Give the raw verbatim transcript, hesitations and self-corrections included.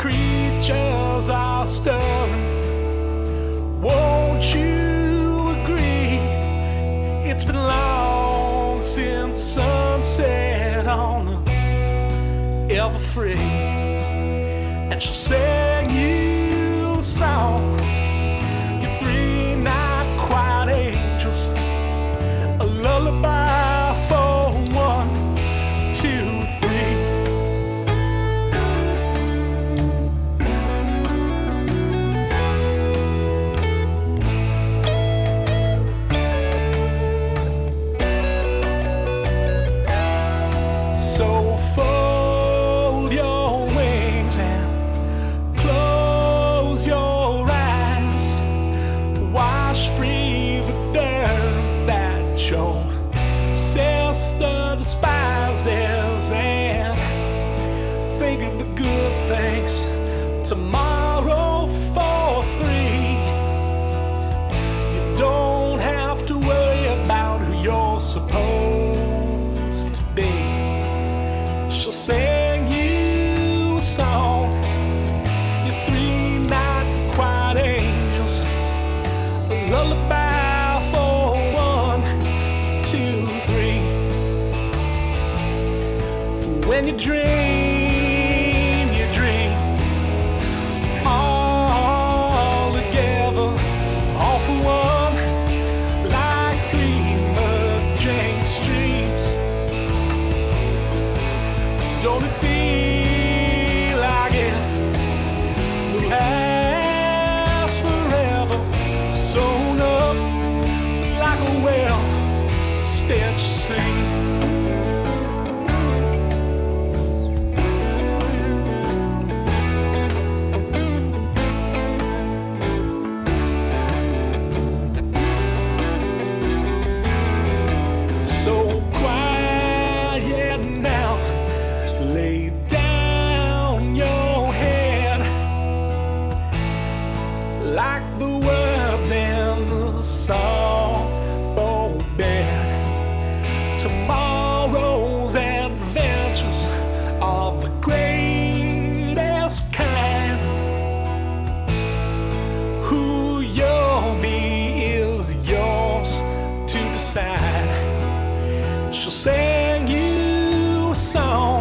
creatures are stirring. Won't you agree? It's been long since sunset on the Ever-Free, and she'll sing you a song. Your three night quiet angels, a lullaby for one, two, three. So fold your wings and close your eyes. Wash free the dirt that your sister despises, and think of the good things tomorrow for three. You don't have to worry about who you're supposed to be. She'll sing you a song. Your three night quiet angels, a lullaby for one, two, three. When you dream, you dream all together, all for one, like three merging streams. Don't it feel like it will last forever? Sewn up like a well-stitched seam. So quiet now, lay down your head, like the words in the song for bed. Tomorrow's adventures are the greatest kind. Who you'll be is yours to decide. She'll sing you a song.